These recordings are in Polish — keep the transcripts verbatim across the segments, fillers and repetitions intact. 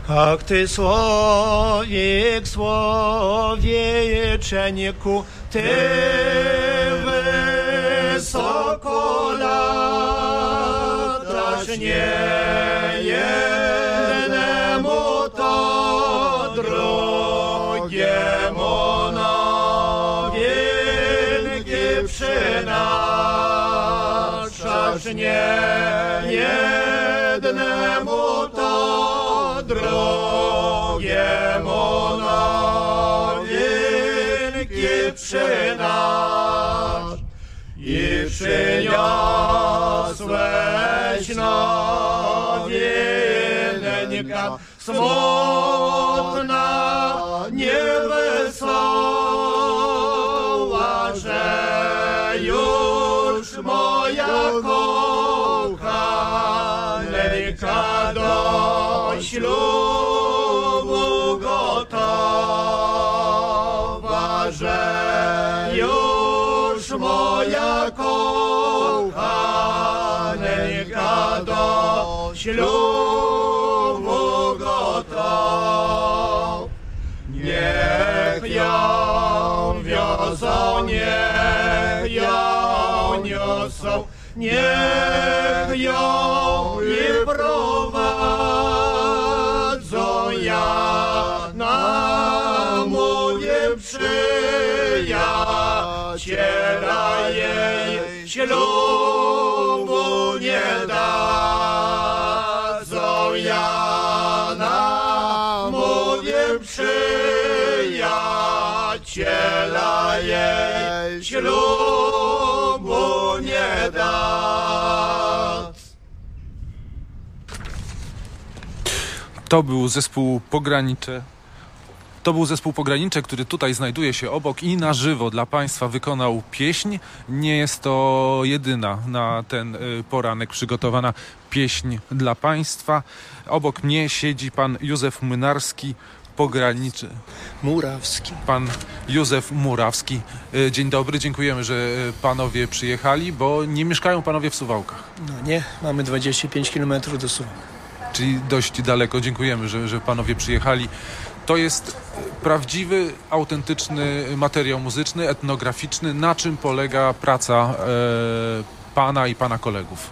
Ach Ty słowik, słowieczeniku, Ty wysoko latasz, nie jednemu to drugiemu nowinki przynaszasz, nie jednemu to drugiemu nowinki przynasz. I przyniosłeś nowinka, smutna, niewesoła, że już moja kochaneńka do ślubu gotowa, że już moja kochaneńka do ślubu gotowa. Niech ją wiozą, niech ją niosą, niech ją i prowadzą. Ja namówię przyjaciela, jej ślubu nie dadzą. Ja namówię przyjaciela, jej ślubu nie dadzą. To był zespół Pogranicze. To był zespół Pogranicze, który tutaj znajduje się obok i na żywo dla Państwa wykonał pieśń. Nie jest to jedyna na ten poranek przygotowana pieśń dla Państwa. Obok mnie siedzi pan Józef Młynarski, Pograniczy. Murawski. Pan Józef Murawski. Dzień dobry, dziękujemy, że panowie przyjechali, bo nie mieszkają panowie w Suwałkach. No nie, mamy dwadzieścia pięć kilometrów do Suwałk. Czyli dość daleko. Dziękujemy, że, że panowie przyjechali. To jest prawdziwy, autentyczny materiał muzyczny, etnograficzny. Na czym polega praca e, pana i pana kolegów?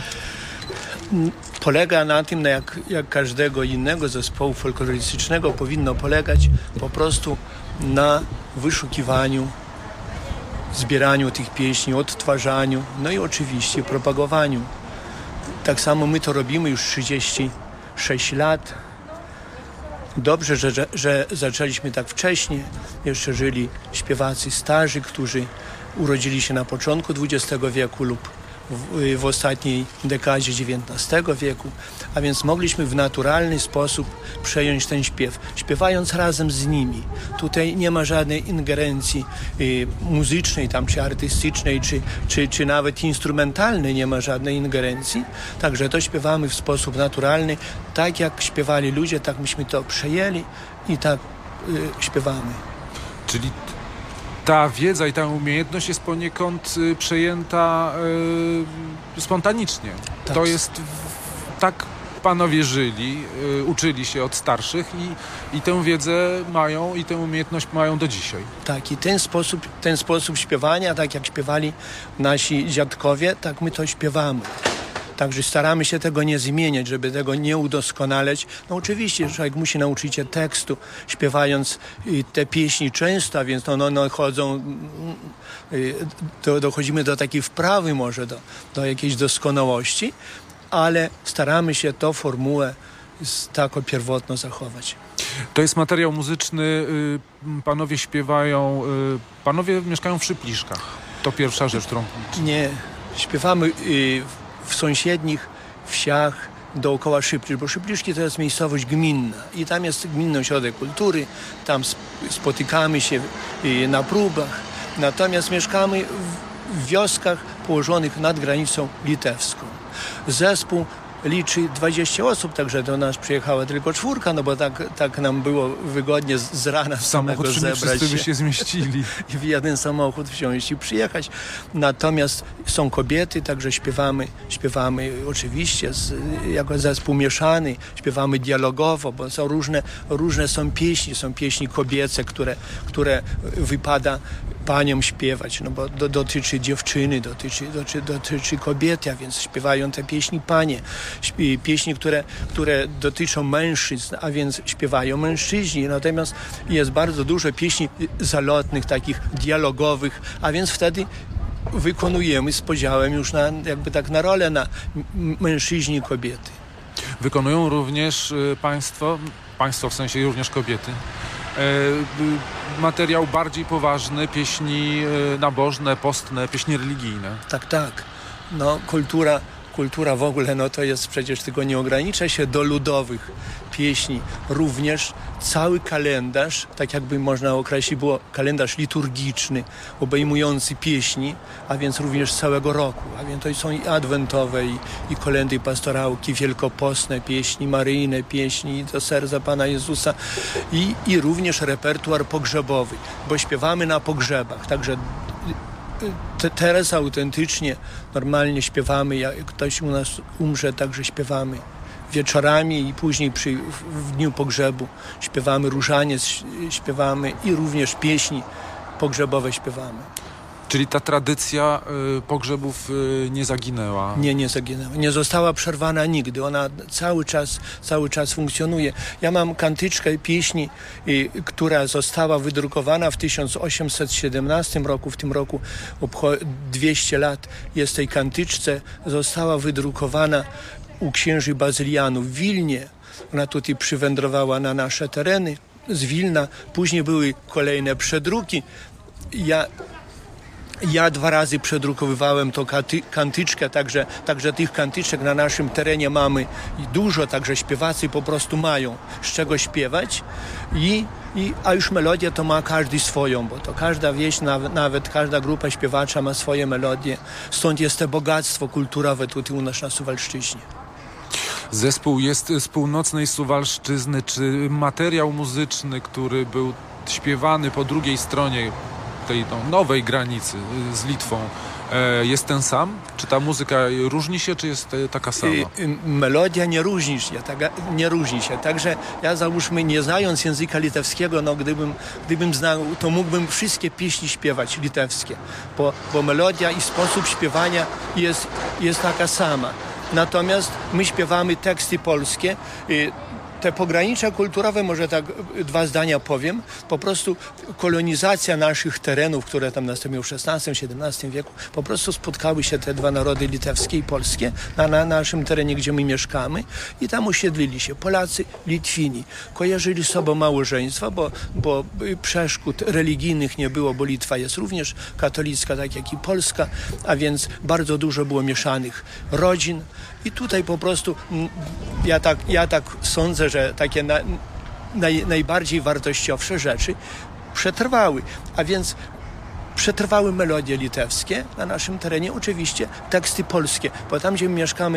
Polega na tym, jak, jak każdego innego zespołu folklorystycznego powinno polegać po prostu na wyszukiwaniu, zbieraniu tych pieśni, odtwarzaniu, no i oczywiście propagowaniu. Tak samo my to robimy już trzydzieści sześć lat. Dobrze, że, że, że zaczęliśmy tak wcześnie. Jeszcze żyli śpiewacy starzy, którzy urodzili się na początku dwudziestego wieku lub w, w ostatniej dekadzie dziewiętnastego wieku, a więc mogliśmy w naturalny sposób przejąć ten śpiew, śpiewając razem z nimi. Tutaj nie ma żadnej ingerencji y, muzycznej tam, czy artystycznej, czy, czy, czy nawet instrumentalnej, nie ma żadnej ingerencji, także to śpiewamy w sposób naturalny, tak jak śpiewali ludzie, tak myśmy to przejęli i tak y, śpiewamy. Czyli ta wiedza i ta umiejętność jest poniekąd y, przejęta y, spontanicznie. Tak. To jest w, tak panowie żyli, y, uczyli się od starszych i, i tę wiedzę mają i tę umiejętność mają do dzisiaj. Tak, i ten sposób, ten sposób śpiewania, tak jak śpiewali nasi dziadkowie, tak my to śpiewamy. Także staramy się tego nie zmieniać, żeby tego nie udoskonaleć. No oczywiście, człowiek musi nauczyć się tekstu, śpiewając te pieśni często, a więc no, no, no chodzą, do, dochodzimy do takiej wprawy może, do, do jakiejś doskonałości, ale staramy się tą formułę taką pierwotną zachować. To jest materiał muzyczny, panowie śpiewają, panowie mieszkają w Szypliszkach. To pierwsza rzecz, którą... Nie, śpiewamy w sąsiednich wsiach dookoła Szypliszk, bo Szypliszki to jest miejscowość gminna i tam jest gminny ośrodek kultury, tam spotykamy się na próbach, natomiast mieszkamy w wioskach położonych nad granicą litewską. Zespół liczy dwadzieścia osób, także do nas przyjechała tylko czwórka, no bo tak, tak nam było wygodnie z, z rana samego Samochód, zebrać wszyscy by się się zmieścili. i w jeden samochód wsiąść i przyjechać. Natomiast są kobiety, także śpiewamy, śpiewamy oczywiście z, jako zespół mieszany, śpiewamy dialogowo, bo są różne, różne są pieśni, są pieśni kobiece, które, które wypada paniom śpiewać, no bo do, dotyczy dziewczyny, dotyczy, dotyczy, dotyczy kobiety, a więc śpiewają te pieśni panie. Śpi, pieśni, które, które dotyczą mężczyzn, a więc śpiewają mężczyźni. Natomiast jest bardzo dużo pieśni zalotnych, takich dialogowych, a więc wtedy wykonujemy z podziałem już na, jakby tak na rolę na mężczyźni i kobiety. Wykonują również y, państwo, państwo w sensie również kobiety, e, y, materiał bardziej poważny, pieśni y, nabożne, postne, pieśni religijne. Tak, tak. No, kultura, kultura w ogóle, no to jest przecież tylko nie ogranicza się do ludowych pieśni. Również cały kalendarz, tak jakby można określić, było kalendarz liturgiczny, obejmujący pieśni, a więc również z całego roku. A więc to są i adwentowe, i, i kolędy, pastorałki, wielkopostne pieśni, maryjne pieśni do serca Pana Jezusa i, i również repertuar pogrzebowy, bo śpiewamy na pogrzebach, także te, teraz autentycznie, normalnie śpiewamy, jak ktoś u nas umrze, także śpiewamy wieczorami i później przy, w, w dniu pogrzebu śpiewamy różaniec, śpiewamy i również pieśni pogrzebowe śpiewamy. Czyli ta tradycja y, pogrzebów y, nie zaginęła? Nie, nie zaginęła. Nie została przerwana nigdy. Ona cały czas, cały czas funkcjonuje. Ja mam kantyczkę pieśni, y, która została wydrukowana w tysiąc osiemset siedemnastym roku. W tym roku obcho- dwieście lat jest tej kantyczce. Została wydrukowana u księży bazylianów w Wilnie. Ona tutaj przywędrowała na nasze tereny z Wilna. Później były kolejne przedruki. Ja Ja dwa razy przedrukowywałem tą kantyczkę, także, także tych kantyczek na naszym terenie mamy dużo, także śpiewacy po prostu mają z czego śpiewać. I, i, a już melodię to ma każdy swoją, bo to każda wieś, nawet, nawet każda grupa śpiewacza ma swoje melodie. Stąd jest to bogactwo kulturowe tutaj u nas na Suwalszczyźnie. Zespół jest z północnej Suwalszczyzny. Czy materiał muzyczny, który był śpiewany po drugiej stronie tej no, nowej granicy z Litwą, e, jest ten sam? Czy ta muzyka różni się, czy jest e, taka sama? I, y, melodia nie różni się, tak, nie różni się. Także ja załóżmy, nie znając języka litewskiego, no gdybym, gdybym znał, to mógłbym wszystkie pieśni śpiewać litewskie, bo, bo melodia i sposób śpiewania jest, jest taka sama. Natomiast my śpiewamy teksty polskie. Y, Te pogranicza kulturowe, może tak dwa zdania powiem, po prostu kolonizacja naszych terenów, które tam nastąpiły w szesnastym, siedemnastym wieku, po prostu spotkały się te dwa narody litewskie i polskie na, na naszym terenie, gdzie my mieszkamy i tam osiedlili się Polacy, Litwini. Kojarzyli z sobą małżeństwa, bo, bo przeszkód religijnych nie było, bo Litwa jest również katolicka, tak jak i Polska, a więc bardzo dużo było mieszanych rodzin i tutaj po prostu ja tak, ja tak sądzę, że takie na, naj, najbardziej wartościowsze rzeczy przetrwały. A więc przetrwały melodie litewskie na naszym terenie, oczywiście teksty polskie, bo tam, gdzie mieszkamy,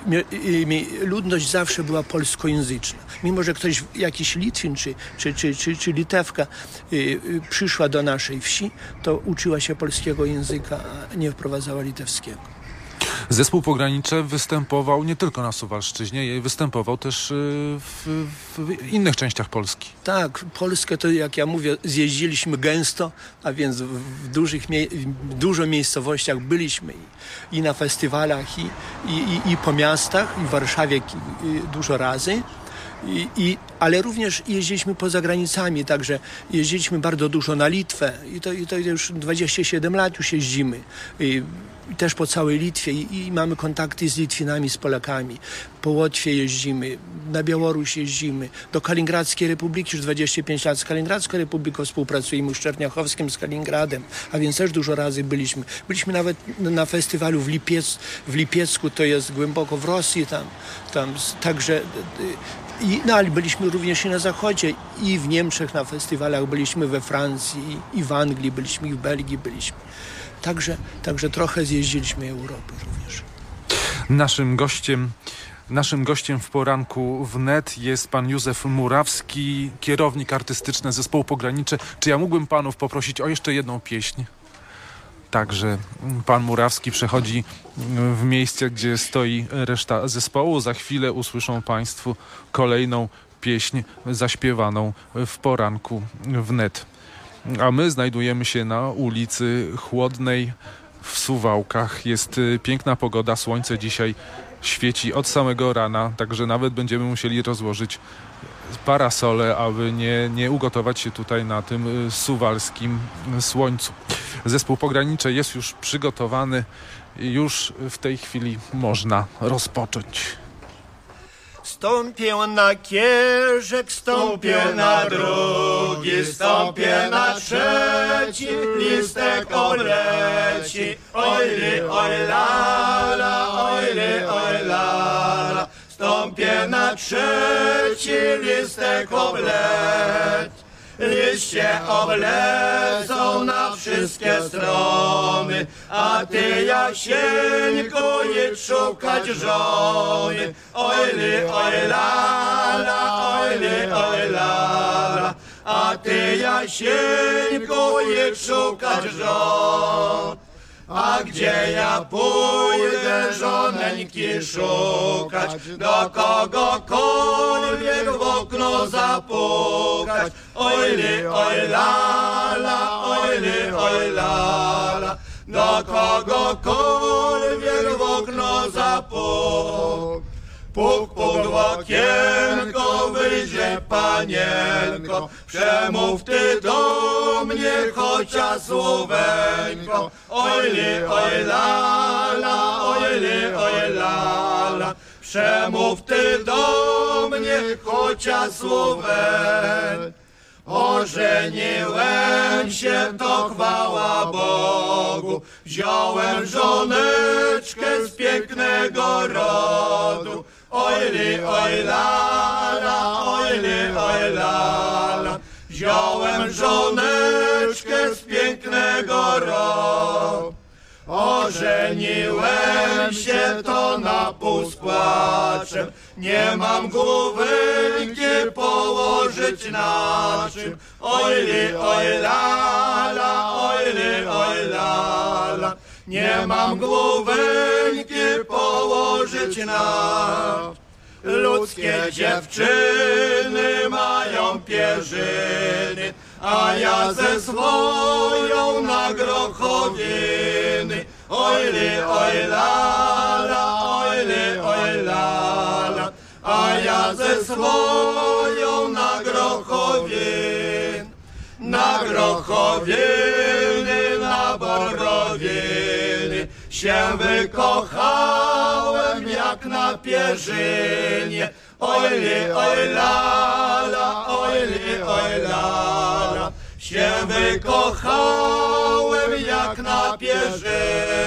ludność zawsze była polskojęzyczna. Mimo że ktoś, jakiś Litwin czy, czy, czy, czy, czy Litewka przyszła do naszej wsi, to uczyła się polskiego języka, a nie wprowadzała litewskiego. Zespół Pogranicze występował nie tylko na Suwalszczyźnie, występował też w, w innych częściach Polski. Tak, Polskę to, jak ja mówię, zjeździliśmy gęsto, a więc w dużych, w dużo miejscowościach byliśmy i, i na festiwalach, i, i, i po miastach, i w Warszawie dużo razy. I, i, ale również jeździliśmy poza granicami, także jeździliśmy bardzo dużo na Litwę i to, i to już dwadzieścia siedem lat już jeździmy. I, i też po całej Litwie i, i mamy kontakty z Litwinami, z Polakami. Po Łotwie jeździmy, na Białoruś jeździmy, do Kaliningradzkiej Republiki, już dwadzieścia pięć lat z Kaliningradzką Republiką współpracujemy, z Czerniachowskim, z Kaliningradem, a więc też dużo razy byliśmy. Byliśmy nawet na festiwalu w, Lipiec, w Lipiecku, to jest głęboko w Rosji, tam, tam także... I, no, ale byliśmy również i na zachodzie, i w Niemczech na festiwalach, byliśmy we Francji, i w Anglii byliśmy, i w Belgii byliśmy. Także, także trochę zjeździliśmy Europy również. Naszym gościem Naszym gościem w poranku wnet jest pan Józef Murawski, kierownik artystyczny zespołu Pogranicze. Czy ja mógłbym panów poprosić o jeszcze jedną pieśń? Także pan Murawski przechodzi w miejsce, gdzie stoi reszta zespołu. Za chwilę usłyszą państwo kolejną pieśń zaśpiewaną w poranku wnet. A my znajdujemy się na ulicy Chłodnej w Suwałkach. Jest piękna pogoda, słońce dzisiaj świeci od samego rana, także nawet będziemy musieli rozłożyć parasole, aby nie, nie ugotować się tutaj na tym suwalskim słońcu. Zespół Pogranicze jest już przygotowany i już w tej chwili można rozpocząć. Stąpię na kierzek, stąpię na drugi, stąpię na trzeci, listek obleci. Ojli, oj lala, ojli, oj lala. Stąpię na trzeci, listek obleci. Liście oblecą na wszystkie strony, a ty, Jasieńku, idź szukać żony. Ojli, oj lala, ojli, oj lala, a ty, Jasieńku, idź szukać żony. A gdzie ja pójdę żoneńki szukać, do kogokolwiek w okno zapukać? Ojli, oj lala, ojli, oj lala, do kogokolwiek w okno zapukać. Puk, puk w okienko, wyjdzie panienko, przemów ty do mnie chociaż słowenko. Ojli, oj lala, ojli, oj lala, przemów ty do mnie chociaż słowenko. Ożeniłem się, to chwała Bogu, wziąłem żoneczkę z pięknego rodu. Ojli, oj lala, ojli, oj lala, wziąłem żoneczkę z pięknego rodu. Ożeniłem się, to na pół z płaczem, nie mam główki położyć na czym. Ojli, oj lala, ojli, oj lala, nie mam główki położyć na czym. Ludzkie dziewczyny mają pierzyny, a ja ze swoją na grochowiny. Ojli, oj lala, ojli, oj lala, a ja ze swoją na grochowiny. Na grochowiny, na borowiny się wykochałem jak na pierzynie. Ojli, oj lala, ojli, oj lala, się wykochałem jak na pierzynie.